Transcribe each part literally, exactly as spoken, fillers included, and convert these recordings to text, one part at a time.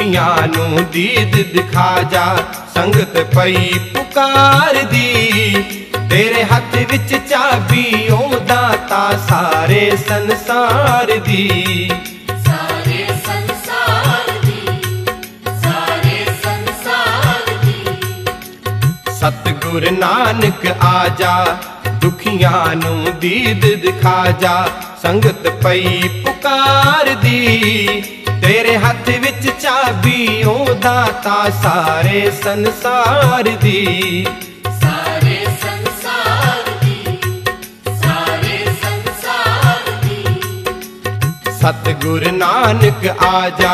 दुखियां नू दीद दिखा जा। संगत पई पुकार दी, तेरे हाथ विच चाबी ओ दाता सारे संसार दी। सारे संसार दी, सारे संसार दी। सतगुर नानक आजा, दुखियां नू दीद दिखा जा। संगत पई पुकार दी, तेरे हाथ विच चाबी ओ दाता सारे संसार दी। सारे संसार दी, सारे संसार दी। सतगुर नानक आजा।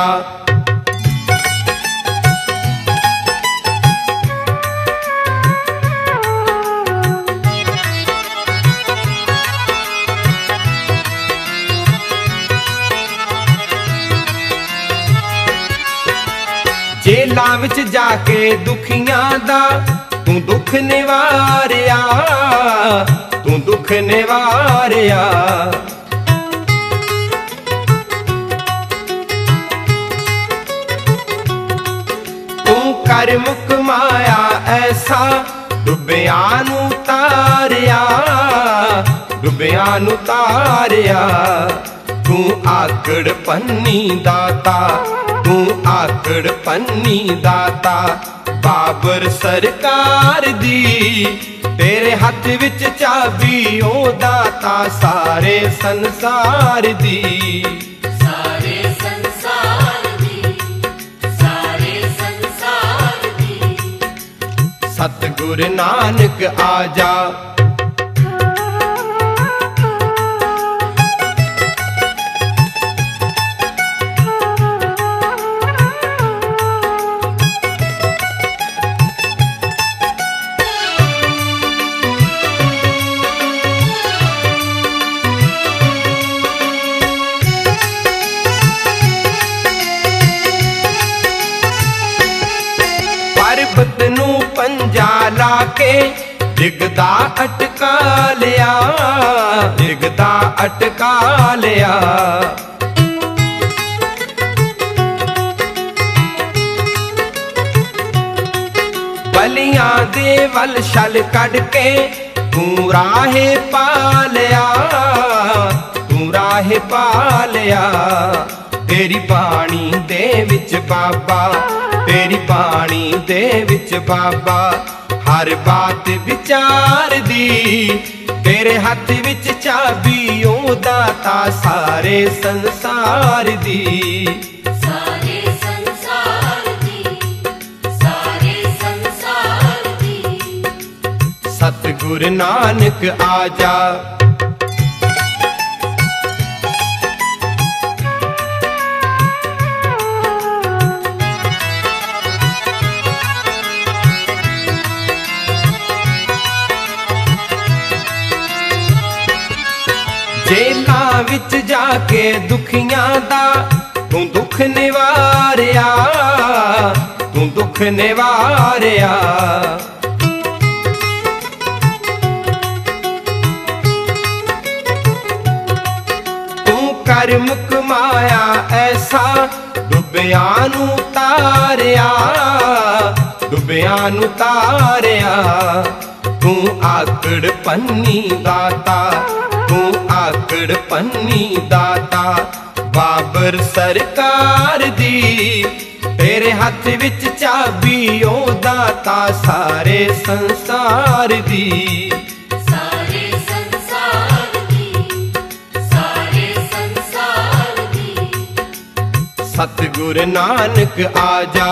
जेलां विच जाके दुखियां दा तू दुख निवारिया, तू दुख निवारिया। तू कर मुकमाया ऐसा डुबिया नू तारिया, डुबिया नू तारिया। तू आकड़ पन्नी दाता, तू आकड़ पन्नी दाता। बाबर सरकार दी, तेरे हाथ विच चाबी ओ दाता सारे संसार दी। सारे संसार दी, सारे संसार दी। सतगुर नानक आजा। पर्वत नू पंजा लाके डिगदा अटका लिया, डिगदा अटका लिया। बलियां दे वल छल कड़ के तू राहे पा लिया, तू राहे पा लिया। तेरी बाणी दे विच बाबा, तेरी बाणी दे विच बाबा हर बात विचार दी। तेरे हाथ विच चाबी ओ दाता सारे संसार दी। सारे संसार दी, सारे संसार दी। सतगुर नानक आजा। जेलां विच जाके दुखियां दा तू दुख निवारिया, तू दुख निवारिया। तू कर मुकमाया ऐसा डुबिया नू तारिया, डुबिया नू तारिया। तू आकड़ पन्नी दाता, तू आकड़ पन्नी दाता। बाबर सरकार दी, तेरे हाथ विच चाबी ओ दाता सारे संसार दी। सारे संसार दी, सारे संसार दी। सतगुर नानक आजा।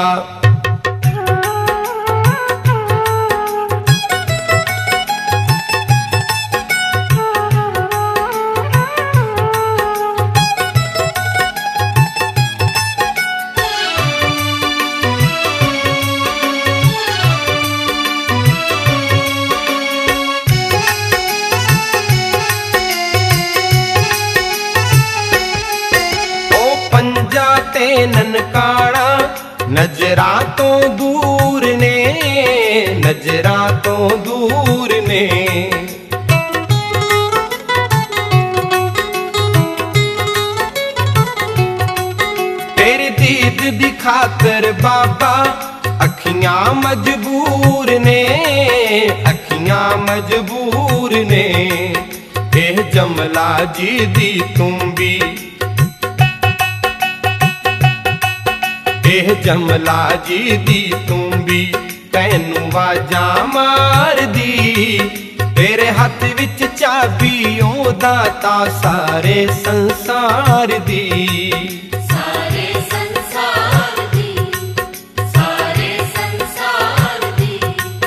ते ननकाना नजरा तो दूर ने, नजरा तो दूर ने। तेरी दीद दिखा खातर बाबा अखियां मजबूर ने, अखियां मजबूर ने। एह जमला जी दी तुम्बी, एह जमला जी दी तुम्बी तैनू वाजा मार दी। तेरे हथ विच चाबी ओ दाता सारे संसार दी, सारे संसार दी, सारे संसार दी।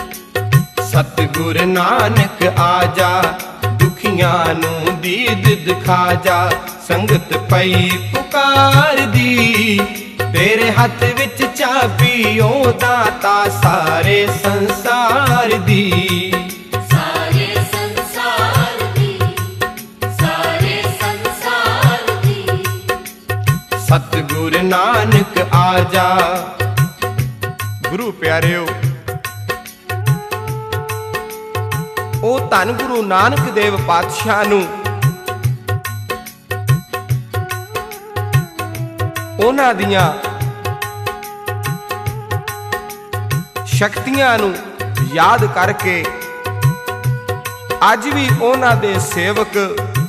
सतगुर नानक आजा दुखियां नू दीद दिखा जा। संगत पई पुकार दी, तेरे हथ विच चाबी ओ दाता सारे संसार दी, सारे संसार दी, सारे संसार दी। सतगुर नानक आजा। गुरु प्यारिओ, ओ धन गुरु नानक देव पातशाह नू उन्हां दियां शक्तियां नू याद करके अज भी उन्हां दे सेवक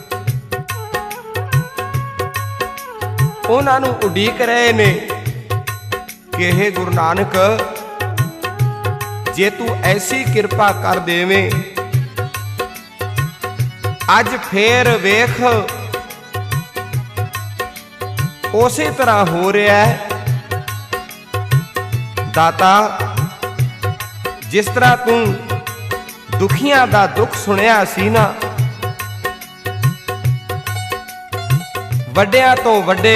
उन्हां नू उडीक रहे ने कि हे गुरु नानक, जे तू ऐसी किरपा कर देवें, अज फेर वेख उसे तरह हो रहा है। दाता, जिस तरह तू दुखियां दा दुख सुनिया सी ना, वड्डियां तो वड्डे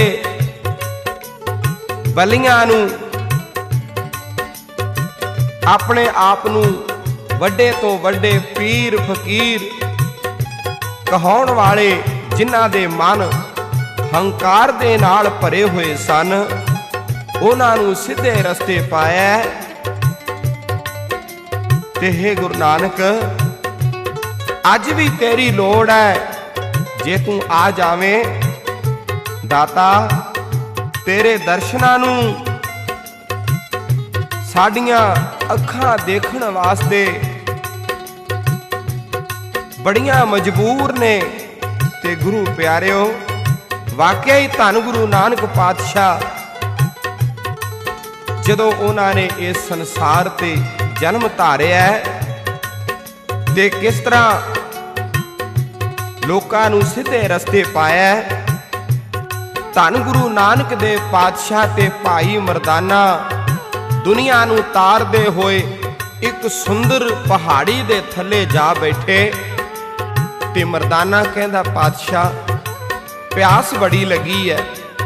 बलियां नू अपने आप नू वड्डे तो वड्डे पीर फकीर कहाउण वाले, जिन्हां दे मन हंकार दे नाल भरे हुए सन, उन्हां नू सीधे रस्ते पाया। ते हे गुरु नानक, अज भी तेरी लोड़ है। जे तू आ जावें दाता, तेरे दर्शनां नू साडियां अखां देखण वास्ते बड़ियां मजबूर ने। ते गुरु प्यारिओ, वाकई ही धन गुरु नानक पातशाह जदों उन्होंने इस संसार ते जन्म धारिया ते किस तरह लोकां नू सीधे रस्ते पाया। धन गुरु नानक देव पातशाह ते भाई मरदाना दुनिया नू तारदे होए एक सुंदर पहाड़ी दे थले जा बैठे। ते मरदाना कहंदा, पातशाह प्यास बड़ी लगी है।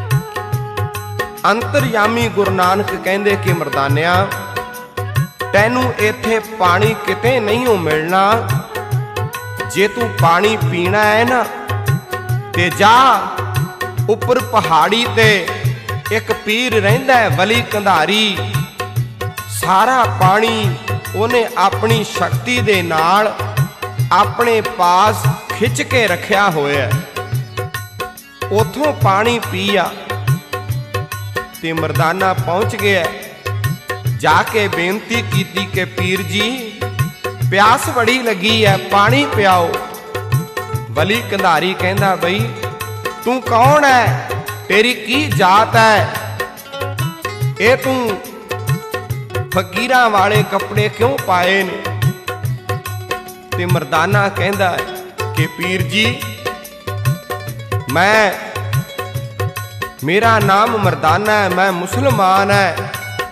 अंतरयामी गुरु नानक कहंदे कि मरदानिया, तैनू इत्थे पानी किते नहीं हो मिलना। जे तू पानी पीना है ना, ते जा उपर पहाड़ी ते एक पीर रहिंदा है वली कंधारी। सारा पानी उन्हें अपनी शक्ति दे नाल अपने पास खिंच के रखिया होया है। उथों पानी पिया ते मरदाना पहुंच गया। जाके बेनती की कि पीर जी, प्यास बड़ी लगी है, पानी पियाओ। वली कंधारी कहंदा, बई तू कौन है, तेरी की जात है, ये तू फकीरां वाले कपड़े क्यों पाए ने? ते मरदाना कहंदा कि पीर जी, मैं मेरा नाम मरदाना है, मैं मुसलमान है।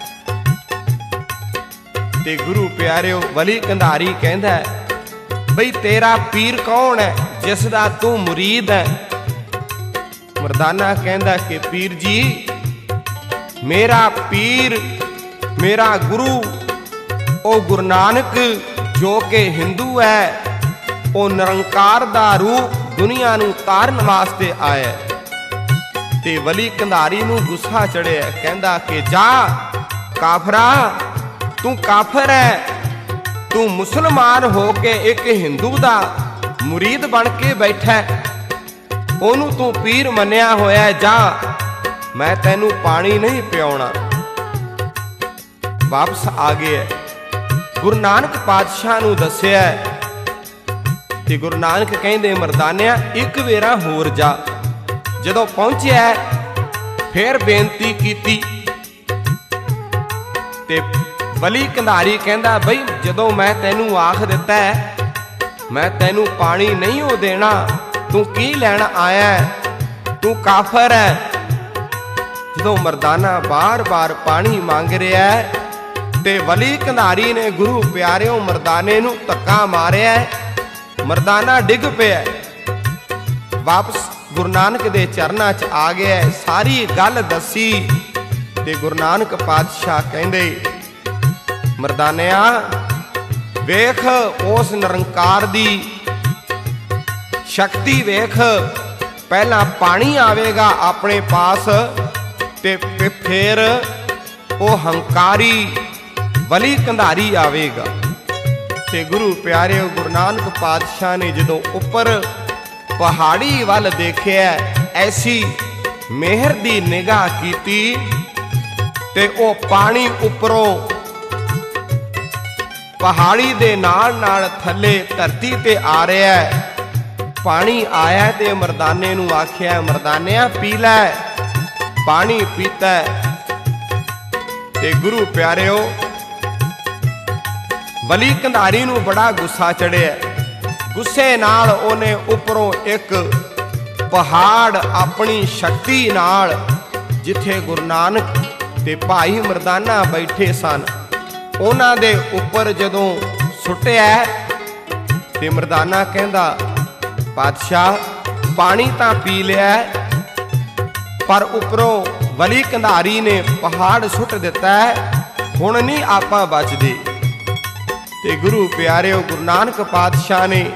ते गुरु प्यारिओ, वली कंधारी कहंदा है, बई तेरा पीर कौन है जिसदा तू मुरीद है? मरदाना कहंदा कि पीर जी, मेरा पीर मेरा गुरु ओ गुरु नानक जो कि हिंदू है, ओ निरंकार दा रूप दुनिया नू तारन वास्ते आया। ते वली कंधारी नू गुस्सा चढ़िया, कहंदा कि जा काफरा, तू काफर है, तू मुसलमान हो के एक हिंदू दा मुरीद बन के बैठा, ओनू तू पीर मनिया होया। जा, मैं तैनू पानी नहीं पियाउणा। ਵਾਪਸ ਆ ਗਿਆ। ਗੁਰੂ ਨਾਨਕ ਪਾਤਸ਼ਾਹ ਨੂੰ ਦੱਸਿਆ ਤੇ ਗੁਰੂ ਨਾਨਕ ਕਹਿੰਦੇ ਮਰਦਾਨਿਆ ਇੱਕ ਵੇਰਾ ਹੋਰ ਜਾ। ਜਦੋਂ ਪਹੁੰਚਿਆ ਫੇਰ ਬੇਨਤੀ ਕੀਤੀ ਤੇ ਬਲੀ ਕੰਧਾਰੀ ਕਹਿੰਦਾ ਬਈ ਜਦੋਂ ਮੈਂ ਤੈਨੂੰ ਆਖ ਦਿੱਤਾ ਮੈਂ ਤੈਨੂੰ ਪਾਣੀ ਨਹੀਂ ਉਹ ਦੇਣਾ, ਤੂੰ ਕੀ ਲੈਣ ਆਇਆ, ਤੂੰ ਕਾਫਰ ਹੈ। ਜਦੋਂ ਮਰਦਾਨਾ ਬਾਰ-ਬਾਰ ਪਾਣੀ ਮੰਗ ਰਿਹਾ ਤੇ ਬਲੀ ਕੰਧਾਰੀ ਨੇ ਗੁਰੂ ਪਿਆਰਿਓ ਮਰਦਾਨੇ ਨੂੰ ਧੱਕਾ ਮਾਰਿਆ, ਮਰਦਾਨਾ ਡਿੱਗ ਪਿਆ। ਵਾਪਸ ਗੁਰੂ ਨਾਨਕ ਦੇ ਚਰਨਾਂ 'ਚ ਆ ਗਿਆ, ਸਾਰੀ ਗੱਲ ਦੱਸੀ ਤੇ ਗੁਰੂ ਨਾਨਕ ਪਾਤਸ਼ਾਹ ਕਹਿੰਦੇ ਮਰਦਾਨਿਆ ਵੇਖ ਉਸ ਨਿਰੰਕਾਰ ਦੀ ਸ਼ਕਤੀ ਵੇਖ, ਪਹਿਲਾਂ ਪਾਣੀ ਆਵੇਗਾ ਆਪਣੇ ਪਾਸ ਤੇ ਫੇਰ ਉਹ ਹੰਕਾਰੀ ਬਲੀ ਕੰਧਾਰੀ ਆਵੇਗਾ। ਤੇ ਗੁਰੂ ਪਿਆਰਿਓ ਗੁਰੂ ਨਾਨਕ ਪਾਤਸ਼ਾਹ ਨੇ ਜਦੋਂ ਉੱਪਰ ਪਹਾੜੀ ਵੱਲ ਦੇਖਿਆ, ਐਸੀ ਮਿਹਰ ਦੀ ਨਿਗਾਹ ਕੀਤੀ ਤੇ ਉਹ ਪਾਣੀ ਉੱਪਰੋਂ ਪਹਾੜੀ ਦੇ ਨਾਲ ਨਾਲ ਥੱਲੇ ਧਰਤੀ ਤੇ ਆ ਰਿਹਾ। ਪਾਣੀ ਆਇਆ ਤੇ ਮਰਦਾਨੇ ਨੂੰ ਆਖਿਆ ਮਰਦਾਨਿਆ ਪੀ ਲੈ। ਪਾਣੀ ਪੀਤਾ ਤੇ ਗੁਰੂ ਪਿਆਰਿਓ ਬਲੀ ਕੰਧਾਰੀ ਨੂੰ ਬੜਾ ਗੁੱਸਾ ਚੜਿਆ। ਗੁੱਸੇ ਨਾਲ ਉਹਨੇ ਉੱਪਰੋਂ ਇੱਕ ਪਹਾੜ ਆਪਣੀ ਸ਼ਕਤੀ ਨਾਲ, ਜਿੱਥੇ ਗੁਰੂ ਨਾਨਕ ਤੇ ਭਾਈ ਮਰਦਾਨਾ ਬੈਠੇ ਸਨ, ਉਹਨਾਂ ਦੇ ਉੱਪਰ ਜਦੋਂ ਸੁੱਟਿਆ ਤੇ ਮਰਦਾਨਾ ਕਹਿੰਦਾ ਪਾਤਸ਼ਾਹ ਪਾਣੀ ਤਾਂ ਪੀ ਲਿਆ ਪਰ ਉੱਪਰੋਂ ਬਲੀ ਕੰਧਾਰੀ ਨੇ ਪਹਾੜ ਸੁੱਟ ਦਿੱਤਾ, ਹੁਣ ਨਹੀਂ ਆਪਾਂ ਬਚਦੇ। ਤੇ ਗੁਰੂ ਪਿਆਰਿਓ ਗੁਰੂ ਨਾਨਕ ਪਾਤਸ਼ਾਹ ਨੇ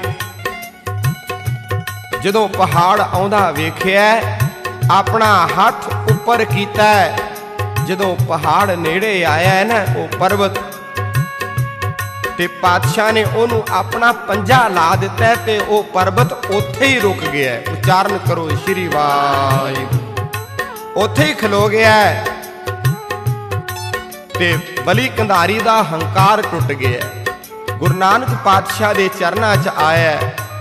ਜਦੋਂ ਪਹਾੜ ਆਉਂਦਾ ਵੇਖਿਆ, ਆਪਣਾ ਹੱਥ ਉੱਪਰ ਕੀਤਾ। ਜਦੋਂ ਪਹਾੜ ਨੇੜੇ ਆਇਆ ਹੈ ਨਾ ਉਹ ਪਰਬਤ, ਤੇ ਪਾਤਸ਼ਾਹ ਨੇ ਉਹਨੂੰ ਆਪਣਾ ਪੰਜਾ ਲਾ ਦਿੱਤਾ ਤੇ ਉਹ ਪਰਬਤ ਉੱਥੇ ਹੀ ਰੁਕ ਗਿਆ। ਉਚਾਰਨ ਕਰੋ ਸ਼੍ਰੀ ਵਾਹਿਗੁਰੂ। ਉੱਥੇ ਹੀ ਖਲੋ ਗਿਆ ਤੇ ਬਲੀ ਕੰਧਾਰੀ ਦਾ ਹੰਕਾਰ ਟੁੱਟ ਗਿਆ। ਗੁਰੂ ਨਾਨਕ ਪਾਤਸ਼ਾਹ ਦੇ ਚਰਨਾਂ 'ਚ ਆਇਆ,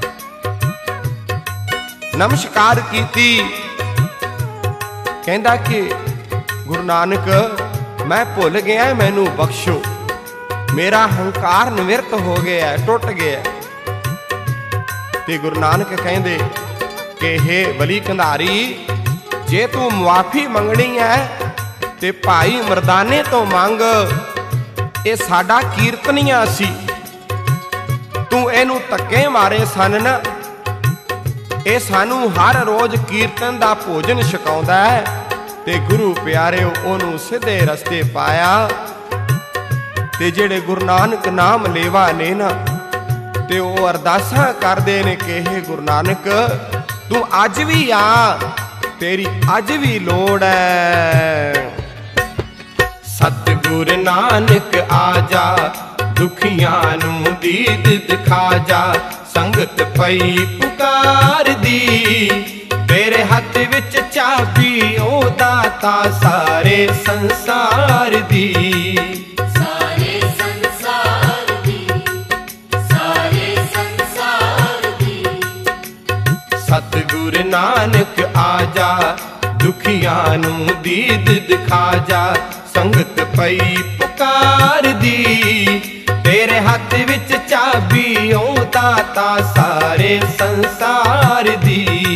ਨਮਸਕਾਰ ਕੀਤੀ, ਕਹਿੰਦਾ ਕਿ ਗੁਰੂ ਨਾਨਕ ਮੈਂ ਭੁੱਲ ਗਿਆ, ਮੈਨੂੰ ਬਖਸ਼ੋ, ਮੇਰਾ ਹੰਕਾਰ ਨਿਵਰਤ ਹੋ ਗਿਆ, ਟੁੱਟ ਗਿਆ। ਤੇ ਗੁਰੂ ਨਾਨਕ ਕਹਿੰਦੇ ਕਿ ਹੇ ਬਲੀ ਕੰਧਾਰੀ ਜੇ ਤੂੰ ਮੁਆਫੀ ਮੰਗਣੀ ਹੈ ਤੇ ਭਾਈ ਮਰਦਾਨੇ ਤੋਂ ਮੰਗ, ਇਹ ਸਾਡਾ ਕੀਰਤਨੀਆ ਸੀ, ਤੂੰ ਇਹਨੂੰ ਧੱਕੇ ਮਾਰੇ ਸਨ ਨਾ, ਇਹ ਸਾਨੂੰ ਹਰ ਰੋਜ਼ ਕੀਰਤਨ ਦਾ ਭੋਜਨ ਛਕਾਉਂਦਾ ਹੈ। ਤੇ ਗੁਰੂ ਪਿਆਰਿਓ ਉਹਨੂੰ ਸਿੱਧੇ ਰਸਤੇ ਪਾਇਆ। ਤੇ ਜਿਹੜੇ ਗੁਰੂ ਨਾਨਕ ਨਾਮ ਲੇਵਾ ਨੇ ਨਾ, ਤੇ ਉਹ ਅਰਦਾਸਾਂ ਕਰਦੇ ਨੇ ਕਿ ਹੇ ਗੁਰੂ ਨਾਨਕ ਤੂੰ ਅੱਜ ਵੀ ਆ, ਤੇਰੀ ਅੱਜ ਵੀ ਲੋੜ ਹੈ। ਸਤਿਗੁਰ ਨਾਨਕ ਆ ਜਾ, ਦੁਖੀਆਂ ਨੂੰ ਦੀਦ ਦਿਖਾ ਜਾ, ਸੰਗਤ ਪਈ ਪੁਕਾਰਦੀ, ਤੇਰੇ ਹੱਥ ਵਿੱਚ ਚਾਬੀ ਓ ਦਾਤਾ ਸਾਰੇ ਸੰਸਾਰ ਦੀ। ਸਾਰੇ ਸੰਸਾਰ ਦੀ, ਸਾਰੇ ਸੰਸਾਰ ਦੀ। ਸਤਿਗੁਰ ਨਾਨਕ ਆ ਜਾ, ਦੁਖੀਆਂ ਨੂੰ ਦੀਦ ਦਿਖਾ ਜਾ, ਸੰਗਤ ਪਈ ਪੁਕਾਰਦੀ, ਤੇਰੇ ਹੱਥ ਵਿੱਚ ਚਾਬੀ ਓ ਦਾਤਾ ਸਾਰੇ ਸੰਸਾਰ ਦੀ।